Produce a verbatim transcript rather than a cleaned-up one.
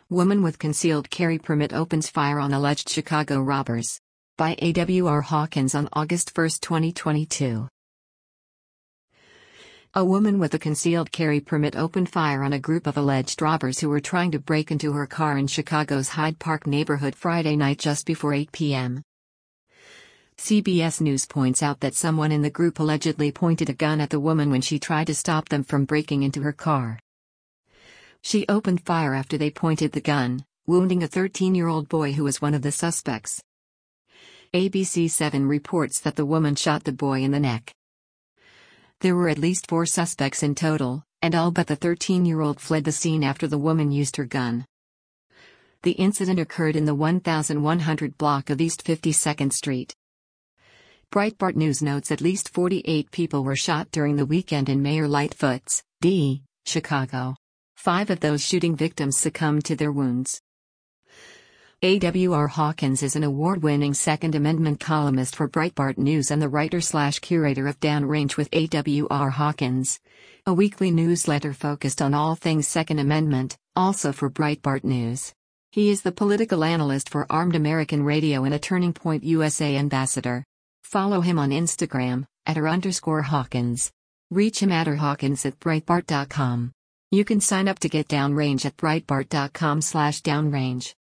Woman with concealed carry permit opens fire on alleged Chicago robbers. By A W R Hawkins on August first, twenty twenty-two. A woman with a concealed carry permit opened fire on a group of alleged robbers who were trying to break into her car in Chicago's Hyde Park neighborhood Friday night just before eight p m C B S News points out that someone in the group allegedly pointed a gun at the woman when she tried to stop them from breaking into her car. She opened fire after they pointed the gun, wounding a thirteen-year-old boy who was one of the suspects. A B C seven reports that the woman shot the boy in the neck. There were at least four suspects in total, and all but the thirteen-year-old fled the scene after the woman used her gun. The incident occurred in the one thousand one hundred block of East fifty-second Street. Breitbart News notes at least forty-eight people were shot during the weekend in Mayor Lightfoot's, D. Chicago. Five of those shooting victims succumbed to their wounds. A W R Hawkins is an award-winning Second Amendment columnist for Breitbart News and the writer-slash-curator of Downrange with A W R Hawkins, a weekly newsletter focused on all things Second Amendment, also for Breitbart News. He is the political analyst for Armed American Radio and a Turning Point U S A ambassador. Follow him on Instagram, at r underscore Hawkins. Reach him at r hawkins at breitbart dot com. You can sign up to get Downrange at breitbart dot com slash downrange.